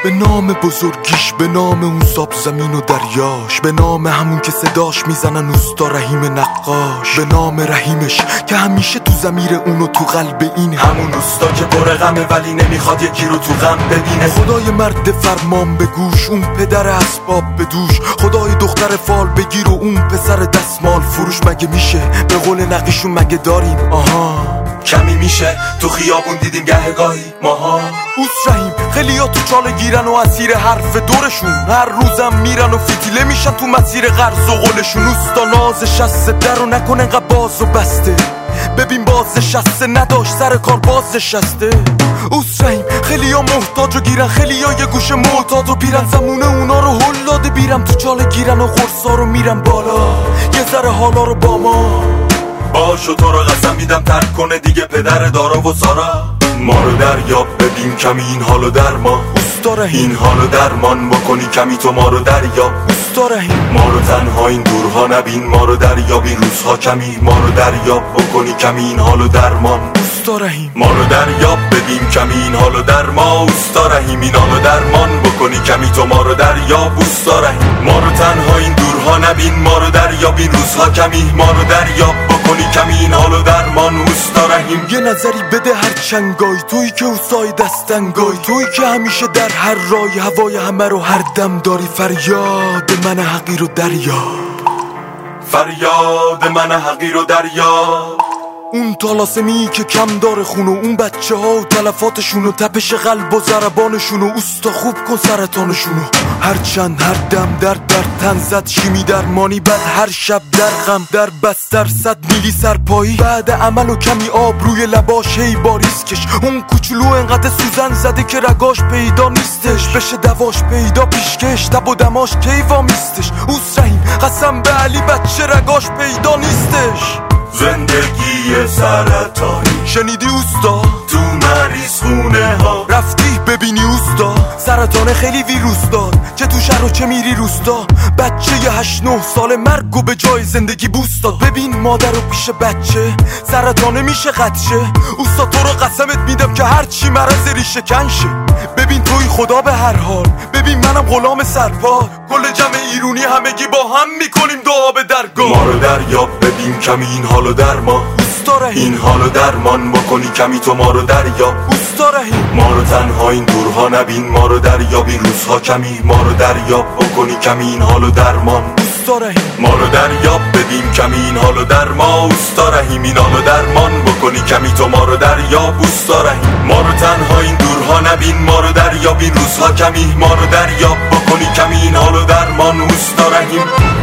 به نام بزرگیش، به نام اون ساب زمین و دریاش، به نام همون که صداش میزنن اوستا رحیم نقاش، به نام رحیمش که همیشه تو ضمیر اون و تو قلب این همون اوستا که پر غمه ولی نمیخواد یکی رو تو غم ببینه. خدای مرد فرمان به گوش، اون پدر اسباب به دوش، خدای دختر فال بگیر و اون پسر دستمال فروش. مگه میشه به قول نقیشون مگه داریم آها کمی میشه تو خیابون دیدیم گهگاهی ماها. اوس رحیم خیلی ها تو چاله گیرن و اسیر حرف دورشون، هر روزم میرن و فتیله میشن تو مسیر قرض و قولشون. اوستا نازش شسته در و نکن انقدر باز و بسته، ببین باز شسته نداشت سر کار باز شسته. اوس رحیم خیلی ها محتاج و گیرن، خیلی ها یه گوشه معتاد و پیرن، زمونه اونا رو هل داده بیرم تو چاله گیرن و قرصا رو میرن بالا یه ذره حالا رو با ما. باشو تو رو قسم میدم ترک کنه دیگه پدر دارا و سارا. ما رو دریاب ببین کمی این حالو در ما اوستا رحیم، این حالو درمان بکنی کمی تو ما رو دریاب اوستا رحیم. ما رو تنها این دورها نبین، ما رو دریاب این روزها کمی، ما رو دریاب بکنی کمی این حالو درمان اوستا رحیم. ما رو دریاب ببین کمی این حالو در ما اوستا رحیم، این حالو درمان بکنی کمی تو ما رو دریاب اوستا رحیم. ما رو تنها این دورها نبین، ما رو دریاب این روزها کمی، ما رو دریاب بکنی کمی این حالو درمان اوستا رحیم. یه نظری بده هر چنگای تویی که اوستای دستنگای، تویی که همیشه در هر رای هوای همه رو هر دم داری. فریاد من حقیر و دریا، فریاد من حقیر و دریا. اون طالاسمی که کم داره خون و اون بچه ها و تلفاتشون و تپش قلب و ضربانشون و اوستا خوب کن سرطانشون. هر چند هر دم در تن زد شیمی درمانی، بعد هر شب در غم در بستر 100 میلی سرپایی، بعد عمل و کمی آب روی لباش هی باریس کش. اون کوچولو انقدر سوزن زده که رگاش پیدا نیستش، بشه دواش پیدا پیشکش تب و دماش کیوا میستش. اوس رحیم قسم به علی بچه رگاش پیدا نیستش. زندگی سرطانی شنیدی اوستا؟ تو مریض خونه ها رفتی ببینی اوستا؟ سرطان خیلی ویروس داد چه تو شهر و چه میری روستا. بچه 8-9 ساله مرگو به جای زندگی بوست داد. ببین مادر و پیش بچه سرطانه میشه قدشه. اوستا تو رو قسمت میدم که هرچی مرض ریشه کنشه. ببین توی خدا به هر حال، ببین منم غلام سرپا، کل جمع ایرونی همگی با هم میکنیم دعا به درگاه. ما رو دریاب ببین کمی این حالو در ما اوستا رحیم، این حالو درمان بکنی کمی تو ما رو دریاب اوستا رحیم. ما رو تنها این دورها نبین، ما رو دریاب این روزها کمی، ما رو دریاب بکنی کمی این حالو درمان اوستا رحیم. ما رو دریاب ببین کمی این حالو در ما اوستا رحیم، این حالو درمان بکنی کمی تو ما رو دریاب اوستا رحیم. ما رو تنها این دورها نبین، ما رو دریاب این روزها کمی، ما رو دریاب بکنی کمی این حالو درمان اوستا رحیم.